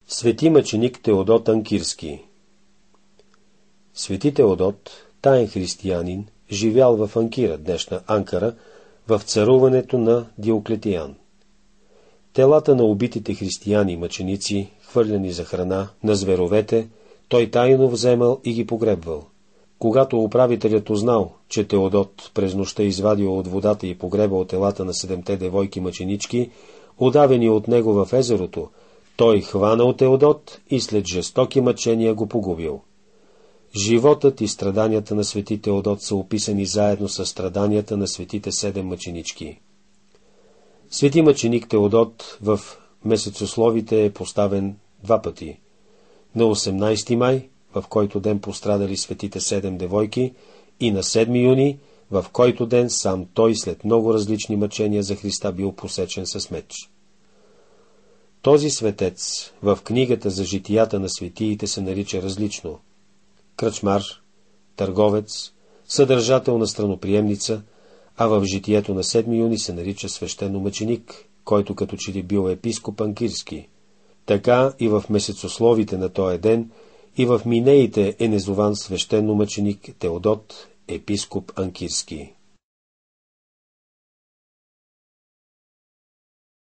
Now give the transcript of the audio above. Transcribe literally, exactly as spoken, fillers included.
Свети мъченик Теодот Анкирски. Свети Теодот, таен християнин, живял в Анкира, днешна Анкара, в царуването на Диоклетиян. Телата на убитите християни мъченици, хвърляни за храна на зверовете, той тайно вземал и ги погребвал. Когато управителят узнал, че Теодот през нощта извадил от водата и погребал телата на седемте девойки мъченички, удавени от него в езерото, той хванал Теодот и след жестоки мъчения го погубил. Животът и страданията на свети Теодот са описани заедно с страданията на светите седем мъченички. Свети мъченик Теодот в месецословите е поставен два пъти. На осемнайсети май, в който ден пострадали светите седем девойки, и на седми юни, в който ден сам той след много различни мъчения за Христа бил посечен с меч. Този светец в книгата за житията на светиите се нарича различно: кръчмар, търговец, съдържател на страноприемница, а в житието на седми юни се нарича свещеномъченик, който като че ли бил епископ Анкирски. Така и в месецословите на този ден и в минеите е незован свещеномъченик Теодот, епископ Анкирски.